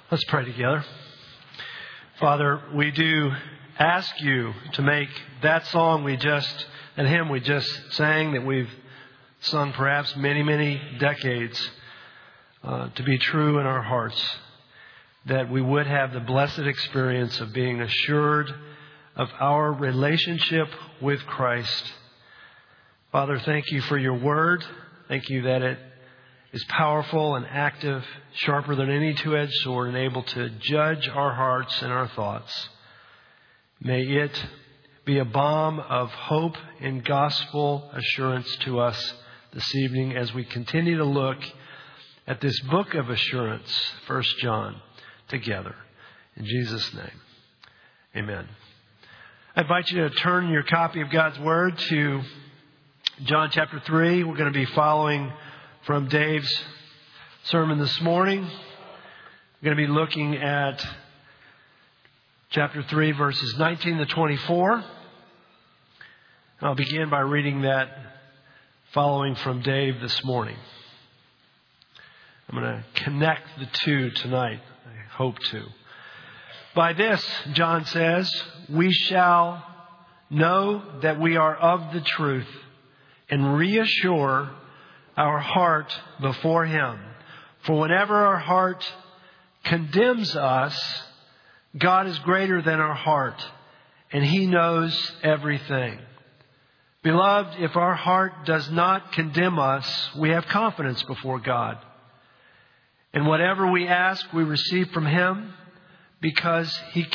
Let's pray together. Father, we do ask you to make that song and hymn we just sang, that we've sung perhaps many, many decades, to be true in our hearts. That we would have the blessed experience of being assured of our relationship with Christ. Father, thank you for your word. Thank you that it is powerful and active, sharper than any two-edged sword, and able to judge our hearts and our thoughts. May it be a balm of hope and gospel assurance to us this evening as we continue to look at this book of assurance, 1 John, together. In Jesus' name, amen. I invite you to turn your copy of God's Word to John chapter 3. We're going to be following from Dave's sermon this morning. We're going to be looking at chapter 3, verses 19 to 24. I'll begin by reading that following from Dave this morning. I'm going to connect the two tonight. I hope to. By this, John says, we shall know that we are of the truth and reassure our heart before Him. For whenever our heart condemns us, God is greater than our heart, and He knows everything. Beloved, if our heart does not condemn us, we have confidence before God. And whatever we ask, we receive from Him because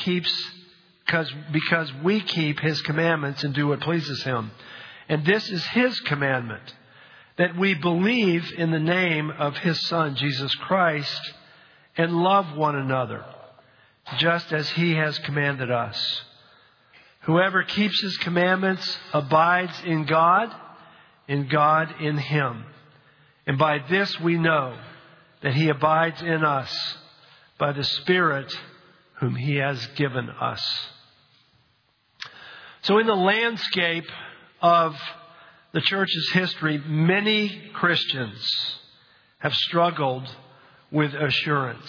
we keep His commandments and do what pleases Him. And this is His commandment, that we believe in the name of His Son, Jesus Christ, and love one another, just as He has commanded us. Whoever keeps His commandments abides in God, and God in Him. And by this we know that He abides in us, by the Spirit whom He has given us. So in the landscape of the church's history, many Christians have struggled with assurance,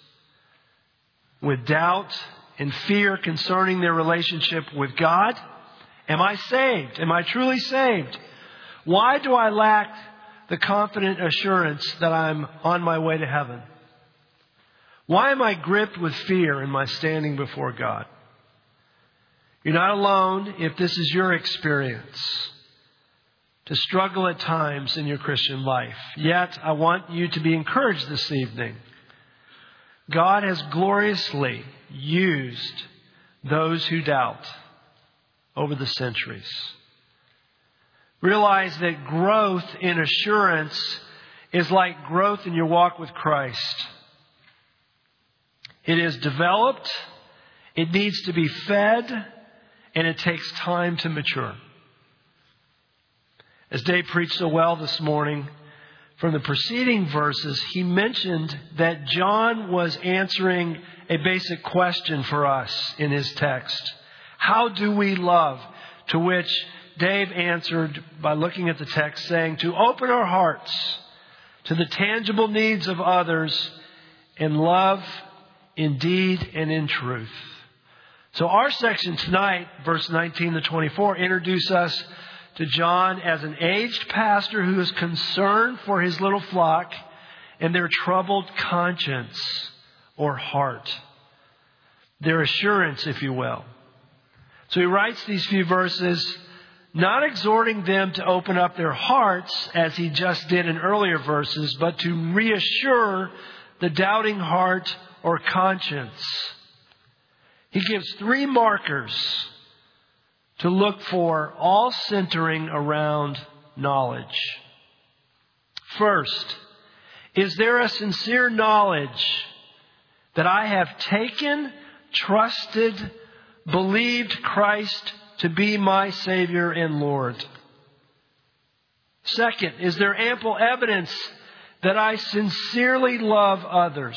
with doubt and fear concerning their relationship with God. Am I saved? Am I truly saved? Why do I lack the confident assurance that I'm on my way to heaven? Why am I gripped with fear in my standing before God? You're not alone if this is your experience, to struggle at times in your Christian life. Yet, I want you to be encouraged this evening. God has gloriously used those who doubt over the centuries. Realize that growth in assurance is like growth in your walk with Christ. It is developed, it needs to be fed, and it takes time to mature. As Dave preached so well this morning, from the preceding verses, he mentioned that John was answering a basic question for us in his text. How do we love? To which Dave answered by looking at the text, saying, to open our hearts to the tangible needs of others in love, in deed, and in truth. So our section tonight, verse 19 to 24, introduce us to John as an aged pastor who is concerned for his little flock and their troubled conscience or heart. Their assurance, if you will. So he writes these few verses, not exhorting them to open up their hearts as he just did in earlier verses, but to reassure the doubting heart or conscience. He gives 3 markers to look for, all centering around knowledge. First, is there a sincere knowledge that I have taken, trusted, believed Christ to be my Savior and Lord? Second, is there ample evidence that I sincerely love others?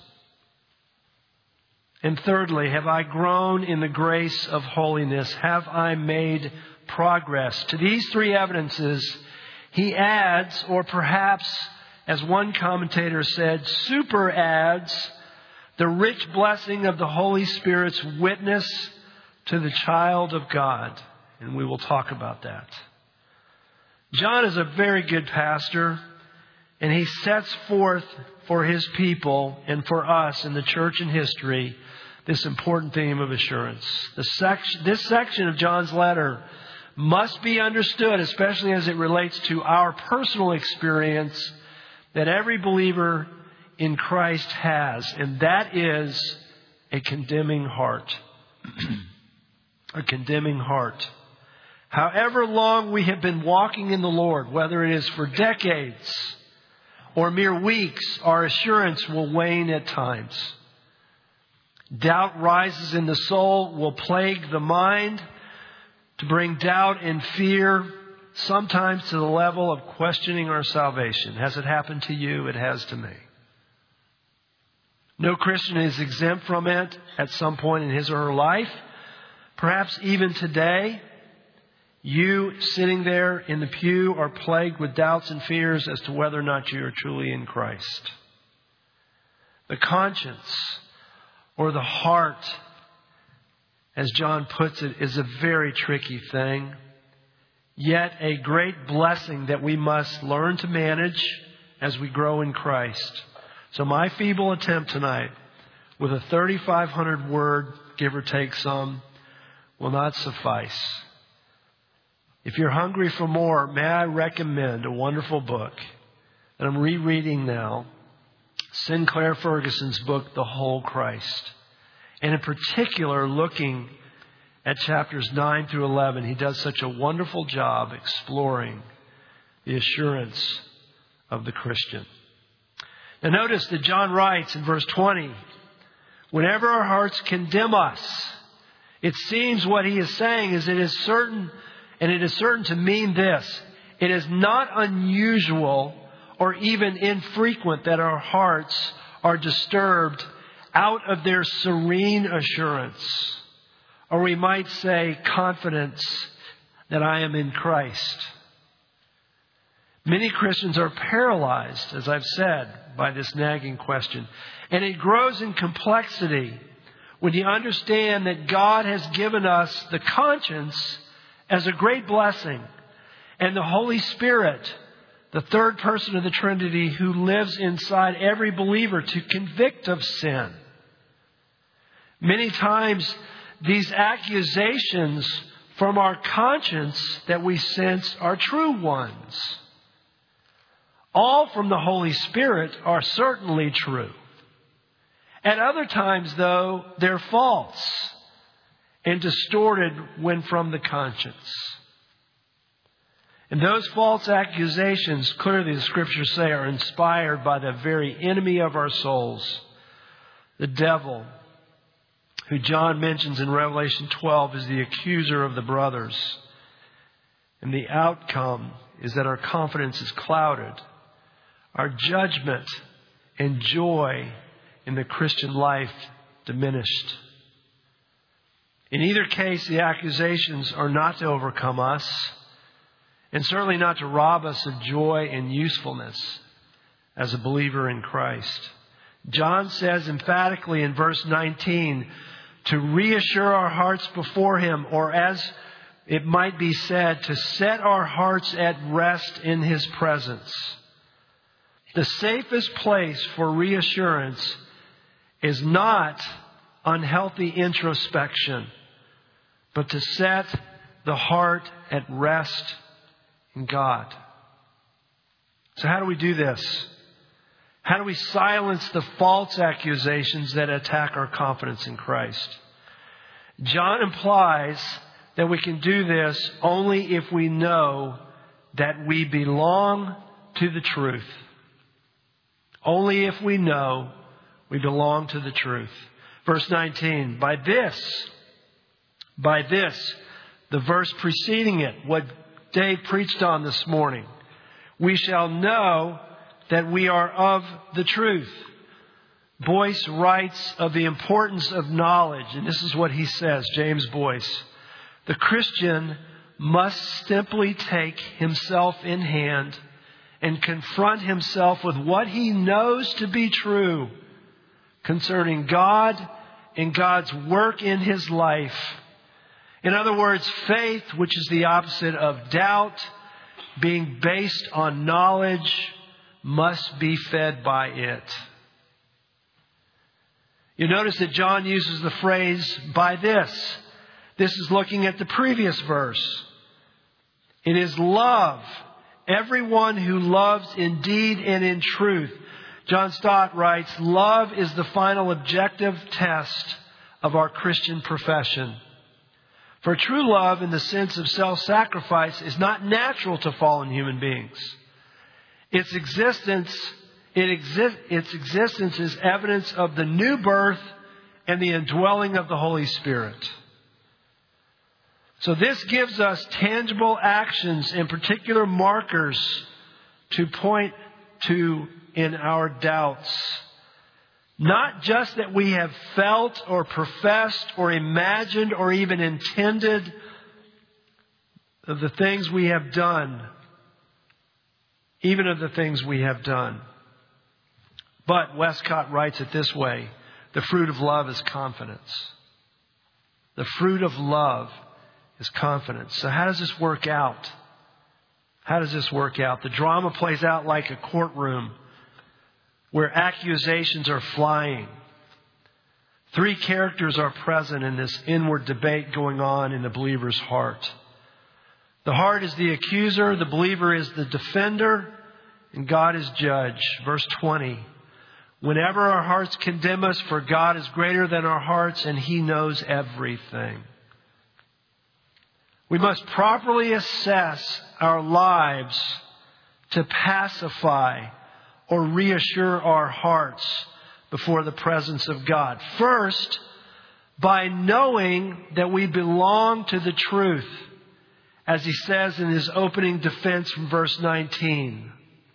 And thirdly, have I grown in the grace of holiness? Have I made progress? To these 3 evidences, he adds, or perhaps, as one commentator said, super adds the rich blessing of the Holy Spirit's witness to the child of God. And we will talk about that. John is a very good pastor, and he sets forth for his people and for us in the church and history this important theme of assurance. This section of John's letter must be understood, especially as it relates to our personal experience that every believer in Christ has, and that is a condemning heart. A condemning heart. However long we have been walking in the Lord, whether it is for decades or mere weeks, our assurance will wane at times. Doubt rises in the soul, will plague the mind, to bring doubt and fear, sometimes to the level of questioning our salvation. Has it happened to you? It has to me. No Christian is exempt from it at some point in his or her life. Perhaps even today, you sitting there in the pew are plagued with doubts and fears as to whether or not you are truly in Christ. The conscience, or the heart, as John puts it, is a very tricky thing, yet a great blessing that we must learn to manage as we grow in Christ. So my feeble attempt tonight, with a 3,500 word, give or take some, will not suffice. If you're hungry for more, may I recommend a wonderful book that I'm rereading now, Sinclair Ferguson's book, The Whole Christ. And in particular, looking at chapters 9 through 11, he does such a wonderful job exploring the assurance of the Christian. Now notice that John writes in verse 20, whenever our hearts condemn us, it seems what he is saying is it is certain, and it is certain to mean this: it is not unusual or even infrequent that our hearts are disturbed out of their serene assurance, or we might say confidence that I am in Christ. Many Christians are paralyzed, as I've said, by this nagging question. And it grows in complexity when you understand that God has given us the conscience as a great blessing, and the Holy Spirit, the third person of the Trinity, who lives inside every believer to convict of sin. Many times, these accusations from our conscience that we sense are true ones. All from the Holy Spirit are certainly true. At other times, though, they're false and distorted when from the conscience. And those false accusations, clearly the Scriptures say, are inspired by the very enemy of our souls, the devil, who John mentions in Revelation 12 as the accuser of the brothers. And the outcome is that our confidence is clouded. Our judgment and joy in the Christian life diminished. In either case, the accusations are not to overcome us, and certainly not to rob us of joy and usefulness as a believer in Christ. John says emphatically in verse 19, to reassure our hearts before Him, or as it might be said, to set our hearts at rest in His presence. The safest place for reassurance is not unhealthy introspection, but to set the heart at rest in God. So how do we do this? How do we silence the false accusations that attack our confidence in Christ? John implies that we can do this only if we know that we belong to the truth. Only if we know we belong to the truth. Verse 19, by this, the verse preceding it, what Dave preached on this morning, we shall know that we are of the truth. Boyce writes of the importance of knowledge, and this is what he says, James Boyce. The Christian must simply take himself in hand and confront himself with what he knows to be true concerning God and God's work in his life. In other words, faith, which is the opposite of doubt, being based on knowledge, must be fed by it. You notice that John uses the phrase, by this. This is looking at the previous verse. It is love. Everyone who loves in deed and in truth. John Stott writes, love is the final objective test of our Christian profession. For true love in the sense of self-sacrifice is not natural to fallen human beings. Its existence is evidence of the new birth and the indwelling of the Holy Spirit. So this gives us tangible actions and particular markers to point to in our doubts. Not just that we have felt or professed or imagined or even intended of the things we have done, even of the things we have done. But Westcott writes it this way, the fruit of love is confidence. The fruit of love is confidence. So how does this work out? How does this work out? The drama plays out like a courtroom where accusations are flying. Three characters are present in this inward debate going on in the believer's heart. The heart is the accuser, the believer is the defender, and God is judge. Verse 20. Whenever our hearts condemn us, for God is greater than our hearts, and He knows everything. We must properly assess our lives to pacify or reassure our hearts before the presence of God. First, by knowing that we belong to the truth, as he says in his opening defense from verse 19.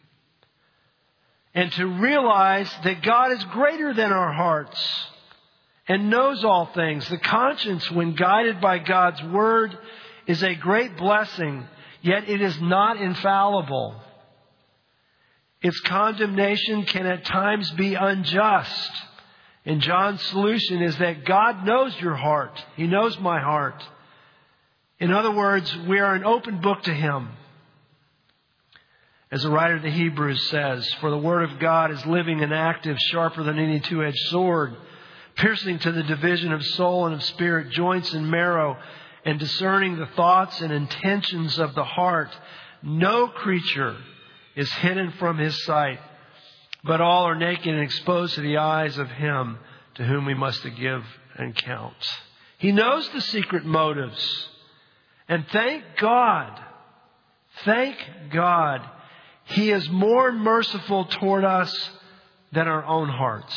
And to realize that God is greater than our hearts and knows all things. The conscience, when guided by God's word, is a great blessing, yet it is not infallible. Its condemnation can at times be unjust. And John's solution is that God knows your heart. He knows my heart. In other words, we are an open book to Him. As the writer of the Hebrews says, for the Word of God is living and active, sharper than any two-edged sword, piercing to the division of soul and of spirit, joints and marrow, and discerning the thoughts and intentions of the heart. No creature is hidden from His sight, but all are naked and exposed to the eyes of Him to whom we must give an account. He knows the secret motives. And thank God, He is more merciful toward us than our own hearts.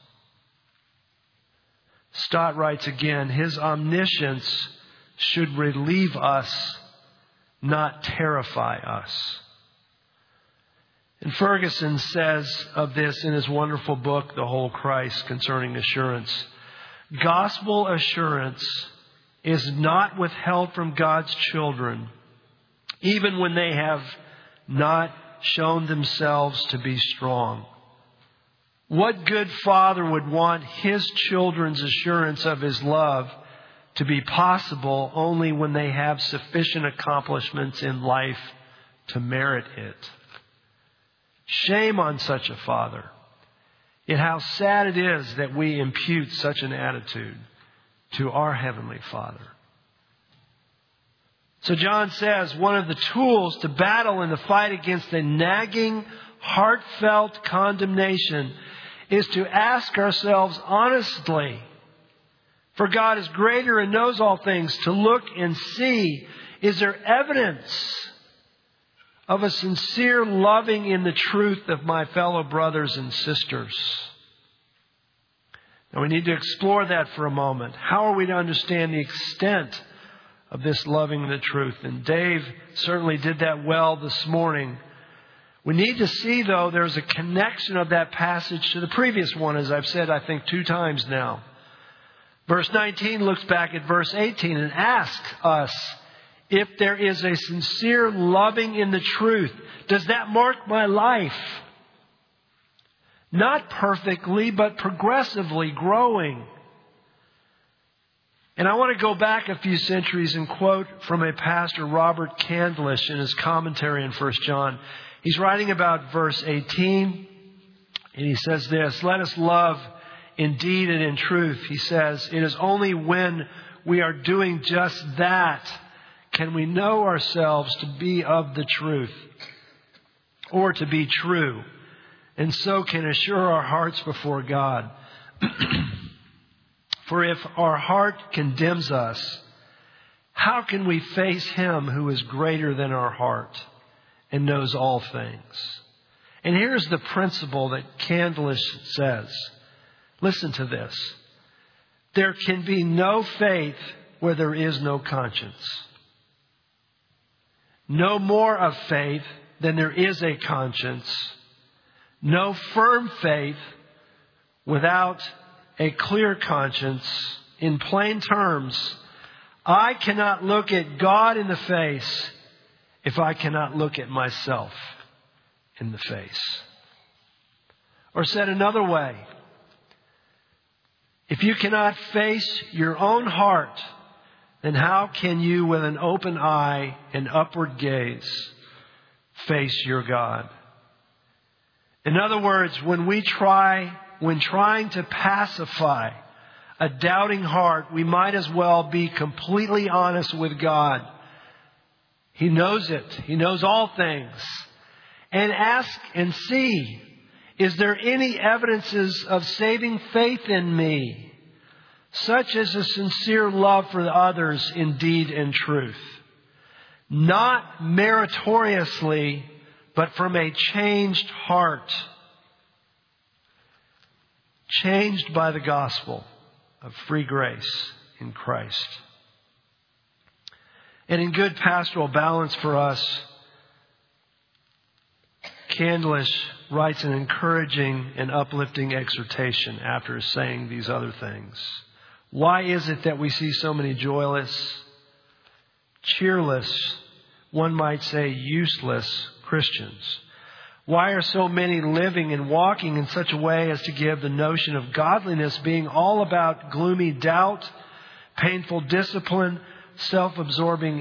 Stott writes again, His omniscience should relieve us, not terrify us. And Ferguson says of this in his wonderful book, The Whole Christ, concerning assurance. Gospel assurance is not withheld from God's children, even when they have not shown themselves to be strong. What good father would want his children's assurance of his love to be possible only when they have sufficient accomplishments in life to merit it? Shame on such a father. Yet how sad it is that we impute such an attitude to our Heavenly Father. So John says one of the tools to battle in the fight against a nagging, heartfelt condemnation is to ask ourselves honestly, for God is greater and knows all things, to look and see, is there evidence of a sincere loving in the truth of my fellow brothers and sisters? Now we need to explore that for a moment. How are we to understand the extent of this loving the truth? And Dave certainly did that well this morning. We need to see, though, there's a connection of that passage to the previous one, as I've said, I think 2 times now. Verse 19 looks back at verse 18 and asks us if there is a sincere loving in the truth. Does that mark my life? Not perfectly, but progressively growing. And I want to go back a few centuries and quote from a pastor, Robert Candlish, in his commentary in 1 John. He's writing about verse 18, and he says this, "Let us love in deed and in truth." He says, "It is only when we are doing just that can we know ourselves to be of the truth, or to be true, and so can assure our hearts before God. For if our heart condemns us, how can we face Him who is greater than our heart and knows all things?" And here's the principle that Candlish says. Listen to this. There can be no faith where there is no conscience. No more of faith than there is a conscience. No firm faith without a clear conscience. In plain terms, I cannot look at God in the face if I cannot look at myself in the face. Or said another way, if you cannot face your own heart, then how can you, with an open eye and upward gaze, face your God? In other words, when trying to pacify a doubting heart, we might as well be completely honest with God. He knows it. He knows all things. And ask and see, is there any evidences of saving faith in me, such as a sincere love for others in deed and truth? Not meritoriously, but from a changed heart. Changed by the gospel of free grace in Christ. And in good pastoral balance for us, Candlish writes an encouraging and uplifting exhortation after saying these other things. Why is it that we see so many joyless, cheerless, one might say useless Christians? Why are so many living and walking in such a way as to give the notion of godliness being all about gloomy doubt, painful discipline, self-absorbing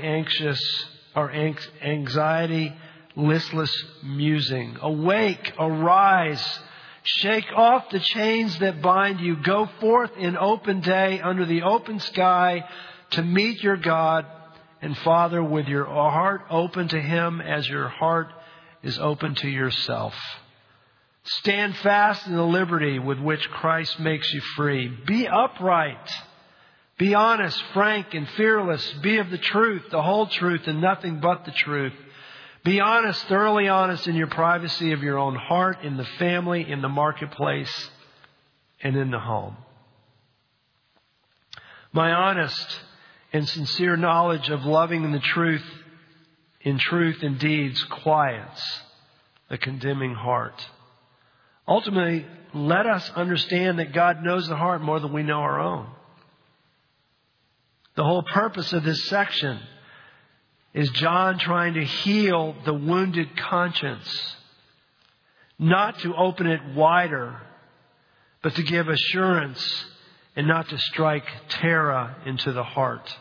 anxiety, listless musing? Awake, arise, shake off the chains that bind you. Go forth in open day under the open sky to meet your God and Father with your heart open to Him as your heart is open to yourself. Stand fast in the liberty with which Christ makes you free. Be upright. Be honest, frank, and fearless. Be of the truth, the whole truth, and nothing but the truth. Be honest, thoroughly honest in your privacy of your own heart, in the family, in the marketplace, and in the home. My honest and sincere knowledge of loving in truth and deeds quiets the condemning heart. Ultimately, let us understand that God knows the heart more than we know our own. The whole purpose of this section is John trying to heal the wounded conscience, not to open it wider, but to give assurance and not to strike terror into the heart.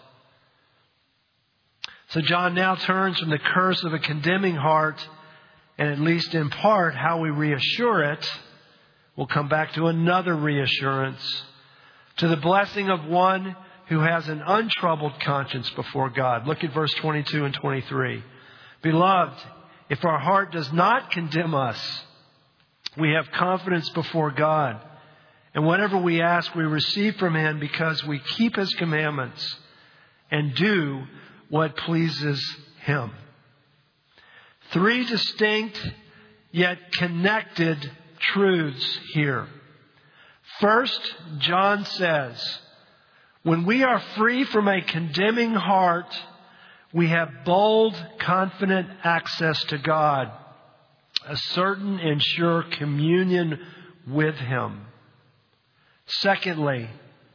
So John now turns from the curse of a condemning heart, and at least in part how we reassure it. We'll come back to another reassurance, to the blessing of one who has an untroubled conscience before God. Look at verse 22 and 23. Beloved, if our heart does not condemn us, we have confidence before God. And whatever we ask, we receive from Him because we keep His commandments and do what pleases Him. Three distinct yet connected truths here. First, John says, when we are free from a condemning heart, we have bold, confident access to God, a certain and sure communion with Him. Secondly,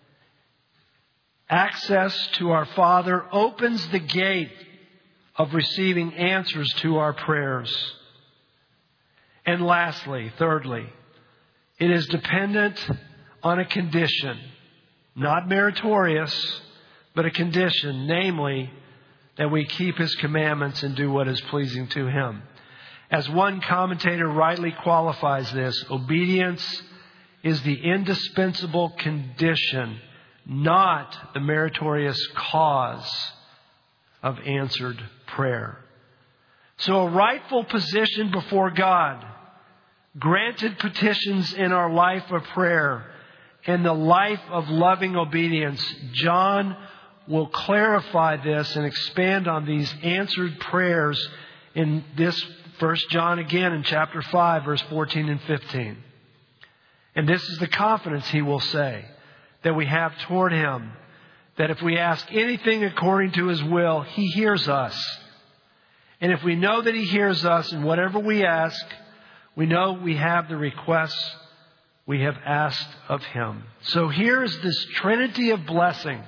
access to our Father opens the gate of receiving answers to our prayers. And lastly, thirdly, It is dependent on a condition, not meritorious, but a condition, namely, that we keep His commandments and do what is pleasing to Him. As one commentator rightly qualifies this, obedience is the indispensable condition, not the meritorious cause of answered prayer. So a rightful position before God, granted petitions in our life of prayer, and the life of loving obedience. John will clarify this and expand on these answered prayers in this 1 John again in chapter 5, verse 14 and 15. And this is the confidence he will say that we have toward Him, that if we ask anything according to His will, He hears us. And if we know that He hears us in whatever we ask, we know we have the requests we have asked of Him. So here is this trinity of blessing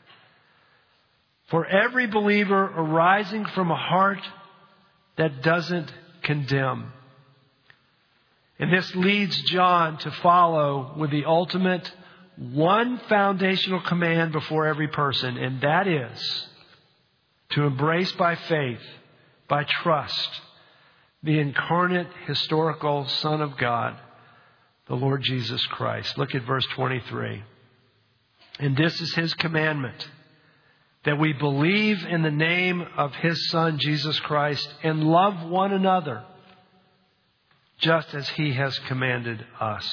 for every believer arising from a heart that doesn't condemn. And this leads John to follow with the ultimate one foundational command before every person, and that is to embrace by faith, by trust, the incarnate historical Son of God, the Lord Jesus Christ. Look at verse 23. And this is His commandment, that we believe in the name of His Son, Jesus Christ, and love one another, just as He has commanded us.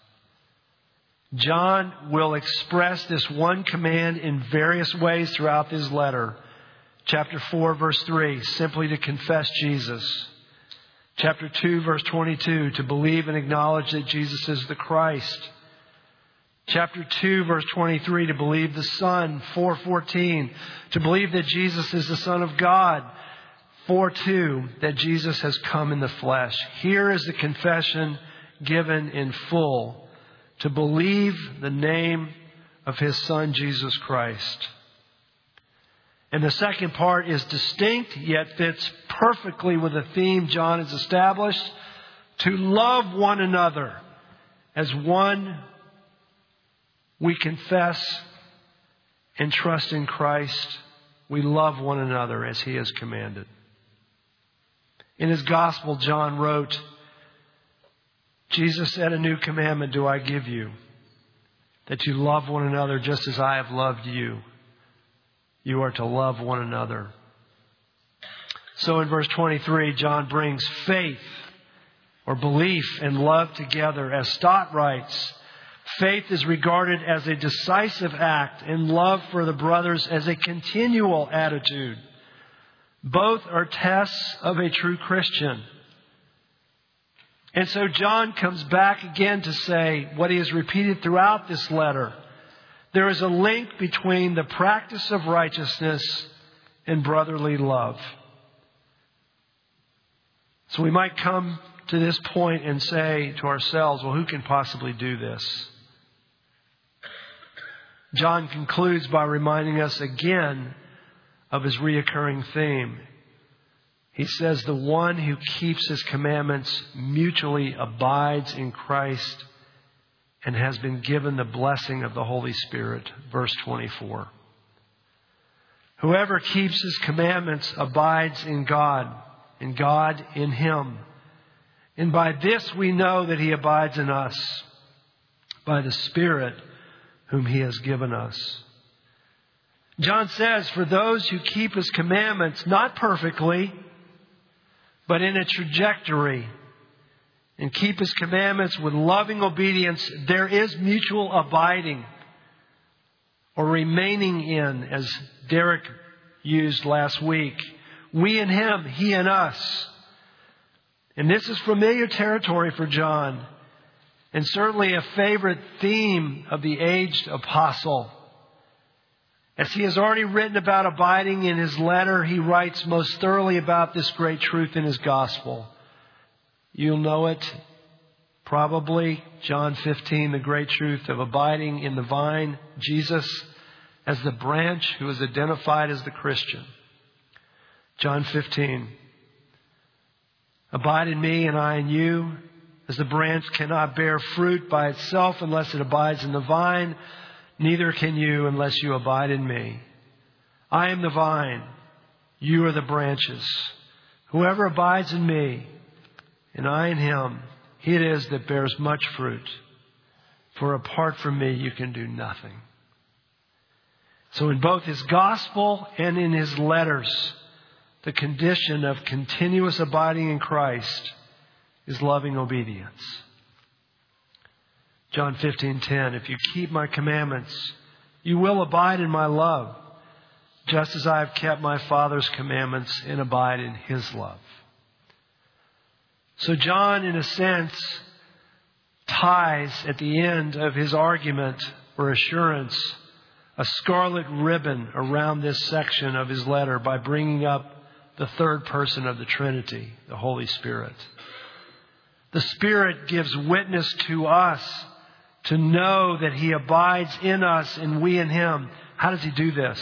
John will express this one command in various ways throughout his letter. Chapter 4, verse 3, simply to confess Jesus. Chapter 2, verse 22, to believe and acknowledge that Jesus is the Christ. Chapter 2, verse 23, to believe the Son. 4:14, to believe that Jesus is the Son of God. 4:2, that Jesus has come in the flesh. Here is the confession given in full, to believe the name of His Son, Jesus Christ. And the second part is distinct, yet fits perfectly with the theme John has established, to love one another as one we confess and trust in Christ. We love one another as He has commanded. In his gospel, John wrote, Jesus said, a new commandment do I give you, that you love one another just as I have loved you. You are to love one another. So in verse 23, John brings faith or belief and love together. As Stott writes, faith is regarded as a decisive act and love for the brothers as a continual attitude. Both are tests of a true Christian. And so John comes back again to say what he has repeated throughout this letter. There is a link between the practice of righteousness and brotherly love. So we might come to this point and say to ourselves, well, who can possibly do this? John concludes by reminding us again of his reoccurring theme. He says, the one who keeps His commandments mutually abides in Christ and has been given the blessing of the Holy Spirit. Verse 24. Whoever keeps His commandments abides in God, and God in him. And by this we know that He abides in us, by the Spirit whom He has given us. John says, for those who keep His commandments, not perfectly, but in a trajectory, and keep His commandments with loving obedience, there is mutual abiding or remaining in, as Derek used last week. We in Him, He in us. And this is familiar territory for John, and certainly a favorite theme of the aged apostle. As he has already written about abiding in his letter, he writes most thoroughly about this great truth in his gospel. You'll know it probably, John 15, the great truth of abiding in the vine, Jesus as the branch who is identified as the Christian. John 15, abide in me and I in you, As the branch cannot bear fruit by itself unless it abides in the vine, neither can you unless you abide in me. I am the vine, you are the branches. Whoever abides in me, and I in him, he it is that bears much fruit. For apart from me, you can do nothing. So in both his gospel and in his letters, the condition of continuous abiding in Christ is loving obedience. John 15:10, if you keep my commandments, you will abide in my love, just as I have kept my Father's commandments and abide in his love. So John, in a sense, ties at the end of his argument or assurance a scarlet ribbon around this section of his letter by bringing up the third person of the Trinity, the Holy Spirit. The Spirit gives witness to us to know that he abides in us and we in him. How does he do this?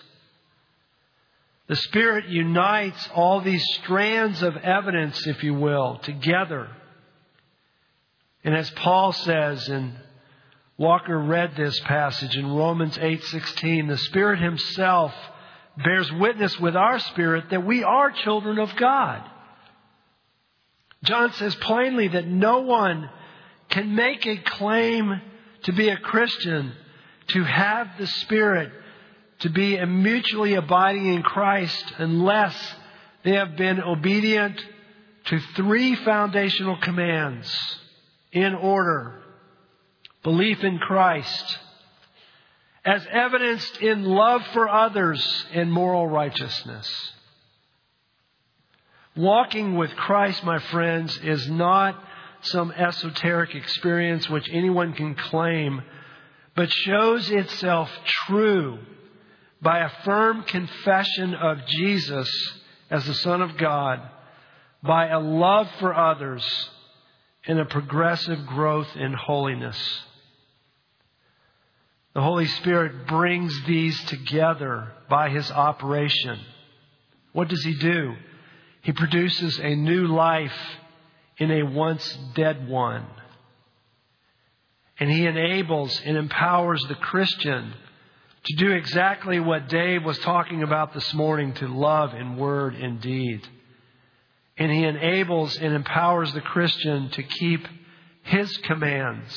The Spirit unites all these strands of evidence, if you will, together. And as Paul says, and Walker read this passage in Romans 8:16, the Spirit himself bears witness with our spirit that we are children of God. John says plainly that no one can make a claim to be a Christian, to have the Spirit, to be mutually abiding in Christ, unless they have been obedient to three foundational commands in order. Belief in Christ, as evidenced in love for others and moral righteousness. Walking with Christ, my friends, is not some esoteric experience which anyone can claim, but shows itself true by a firm confession of Jesus as the Son of God, by a love for others, and a progressive growth in holiness. The Holy Spirit brings these together by his operation. What does he do? He produces a new life in a once dead one. And he enables and empowers the Christian to do exactly what Dave was talking about this morning, to love in word and deed. And he enables and empowers the Christian to keep his commands.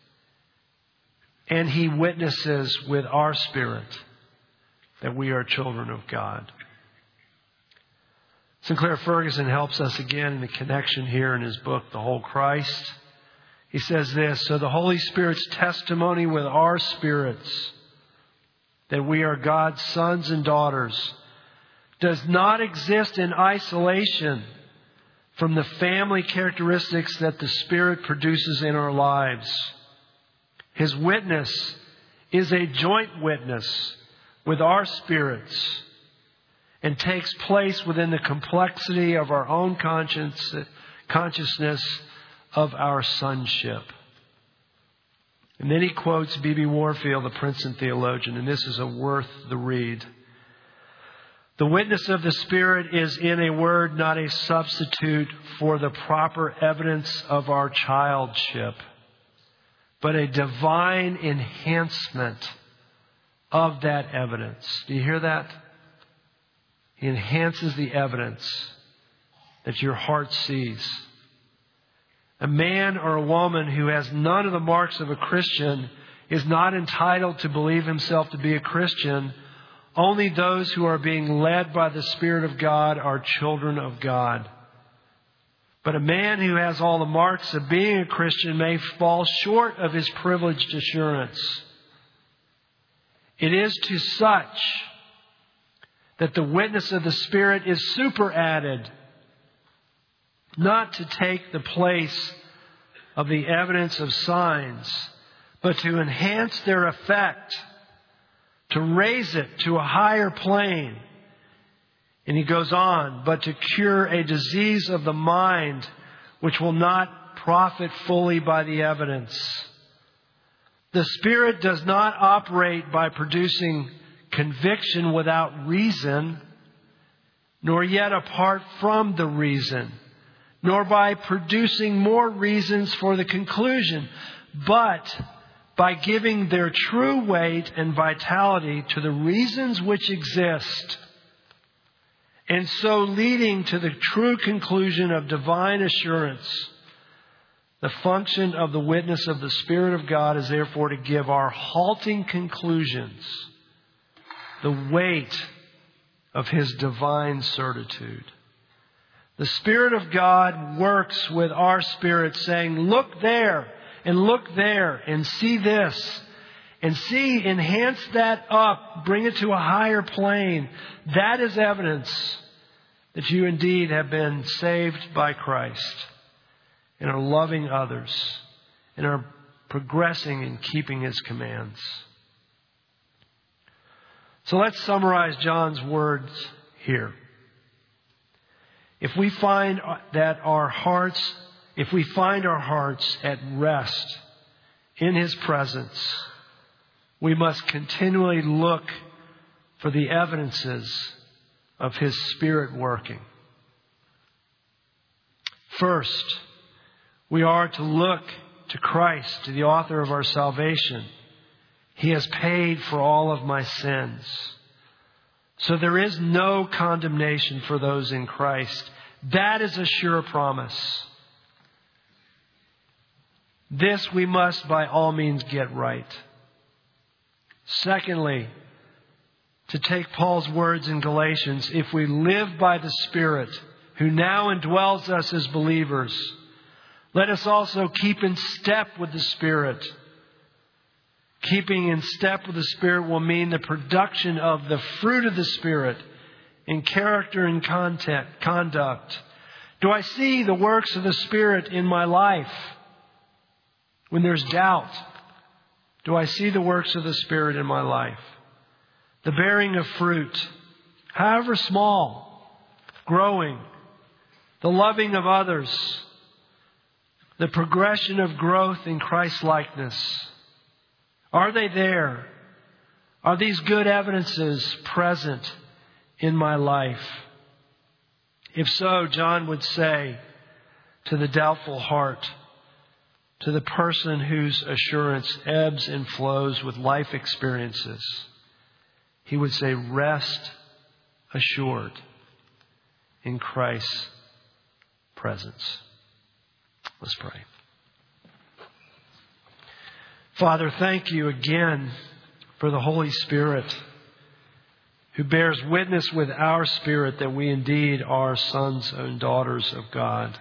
And he witnesses with our spirit that we are children of God. Sinclair Ferguson helps us again in the connection here in his book, The Whole Christ. He says this, so the Holy Spirit's testimony with our spirits that we are God's sons and daughters does not exist in isolation from the family characteristics that the Spirit produces in our lives. His witness is a joint witness with our spirits and takes place within the complexity of our own consciousness of our sonship. And then he quotes B.B. Warfield, the Princeton theologian, and this is worth the read. The witness of the Spirit is, in a word, not a substitute for the proper evidence of our childship, but a divine enhancement of that evidence. Do you hear that? He enhances the evidence that your heart sees. A man or a woman who has none of the marks of a Christian is not entitled to believe himself to be a Christian. Only those who are being led by the Spirit of God are children of God. But a man who has all the marks of being a Christian may fall short of his privileged assurance. It is to such that the witness of the Spirit is superadded, not to take the place of the evidence of signs, but to enhance their effect, to raise it to a higher plane. And he goes on, but to cure a disease of the mind which will not profit fully by the evidence. The Spirit does not operate by producing conviction without reason, nor yet apart from the reason. nor by producing more reasons for the conclusion, but by giving their true weight and vitality to the reasons which exist, and so leading to the true conclusion of divine assurance. The function of the witness of the Spirit of God is therefore to give our halting conclusions the weight of His divine certitude. The Spirit of God works with our spirit, saying, look there and see this and see, enhance that up, bring it to a higher plane. That is evidence that you indeed have been saved by Christ and are loving others and are progressing in keeping His commands. So let's summarize John's words here. If we find our hearts at rest in His presence, we must continually look for the evidences of His Spirit working. First, we are to look to Christ, to the author of our salvation. He has paid for all of my sins. So there is no condemnation for those in Christ. That is a sure promise. This we must by all means get right. Secondly, to take Paul's words in Galatians, if we live by the Spirit who now indwells us as believers, let us also keep in step with the Spirit. Keeping in step with the Spirit will mean the production of the fruit of the Spirit in character and conduct. Do I see the works of the Spirit in my life? When there's doubt, do I see the works of the Spirit in my life? The bearing of fruit, however small, growing. The loving of others. The progression of growth in Christ-likeness. Are they there? Are these good evidences present in my life? If so, John would say to the doubtful heart, to the person whose assurance ebbs and flows with life experiences, he would say, rest assured in Christ's presence. Let's pray. Father, thank you again for the Holy Spirit who bears witness with our spirit that we indeed are sons and daughters of God.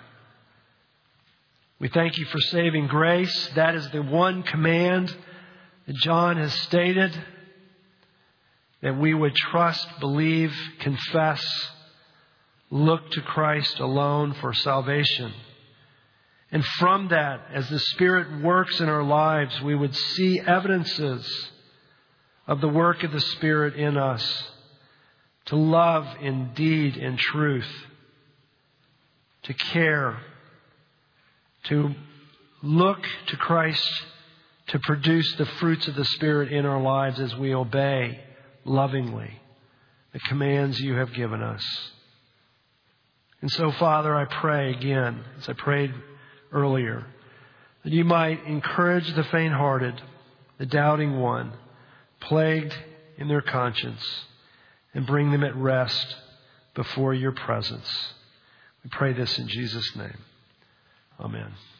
We thank you for saving grace. That is the one command that John has stated, that we would trust, believe, confess, look to Christ alone for salvation. And from that, as the Spirit works in our lives, we would see evidences of the work of the Spirit in us to love in deed and truth, to care, to look to Christ to produce the fruits of the Spirit in our lives as we obey lovingly the commands you have given us. And so, Father, I pray again, as I prayed earlier, that you might encourage the faint-hearted, the doubting one, plagued in their conscience, and bring them at rest before your presence. We pray this in Jesus' name. Amen.